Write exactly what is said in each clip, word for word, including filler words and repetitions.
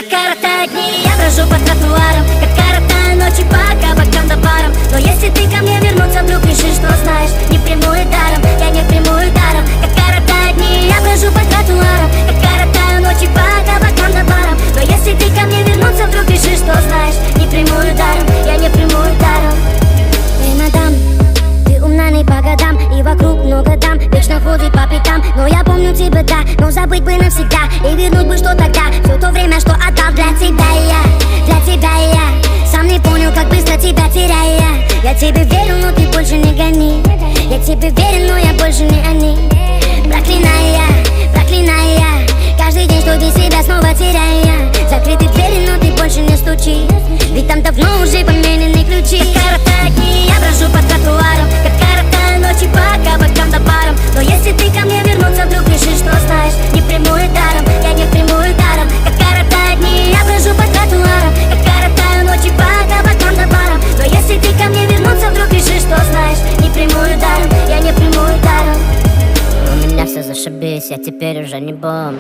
Как коротают дни, я брожу по тротуарам, как коротаю ночи по кабакам да барам. Но если ты ко мне вернуться вдруг решишь, что знаешь, не приму и даром, я не приму и даром. Как коротают дни, я брожу по тротуарам, как коротаю ночи по кабакам да барам. Но если ты ко мне вернуться вдруг решишь, что знаешь, не приму и даром, я не приму и даром. Эй, мадам, ты умна не по годам, и вокруг много дам, вечно ходит по пятам. Но я помню тебя, да, но забыть бы навсегда, и вернуть бы, что тогда, все то время, что отдал для тебя я, для тебя я. Сам не понял, как быстро тебя теряя. Я тебе верю, но ты больше не гони. Я тебе верю, но я больше не они. Проклиная, проклиная каждый день, что без себя снова теряя. Закрыты двери, но ты больше не стучи, ведь там давно уже поменены ключи. Как коротают дни, я брожу по тротуарам, как коротаю ночи по кабакам да барам. Но если ты ко мне вернуться вдруг решишь, что знаешь, не приму и даром, я не приму и даром. Как коротают дни, я брожу по тротуарам, как коротаю ночи по кабакам да барам. Но если ты ко мне вернуться вдруг решишь, что знаешь, не приму и даром, я не приму и даром. У меня все зашибись, я теперь уже не бомж.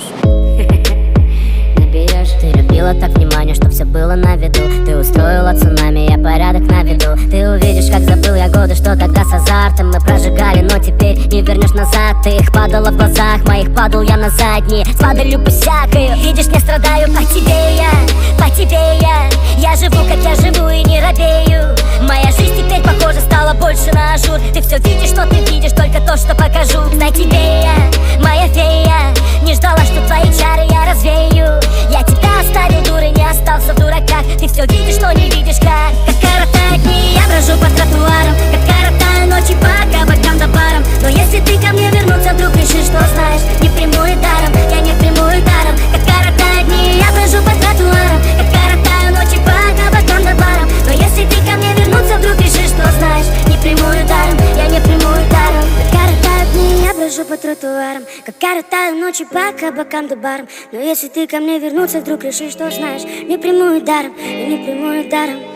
Наберешь, ты любила так внимание, чтоб все было на виду. Ты устроила цунами, я порядок наведу. Ты увидишь, как забыл я годы, что тогда с азартом мы прожигали, но теперь не вернешь назад. Ты их падала в глазах моих, падал я на задние, с падалью посякаю. Видишь, не страдаю по тебе я, по тебе я. Я живу, как я живу и не робею. Моя жизнь теперь, похоже, стала больше на ажур. Ты все видишь, но ты видишь только то, что покажу. Дай тебе я, моя фея, не ждала, что твои чары я развею. Я тебя оставил дурой, не остался в дураках. Ты все видишь, но не видишь как. Как коротают дни, я брожу по тротуарам, как коротаю ночи по кабакам да барам. Но если ты ко мне вернуться вдруг решишь, что знаешь, не приму и даром, я не приму и даром. Как коротают дни, я брожу по тротуарам, как коротаю ночи по кабакам да барам. Но если ты ко мне вернуться вдруг решишь, что знаешь, не приму и даром, я не приму и даром. Как коротают дни, я брожу по тротуарам, как коротаю ночи по кабакам да барам. Но если ты ко мне вернуться вдруг решишь, что знаешь, не приму и даром, я не приму и даром.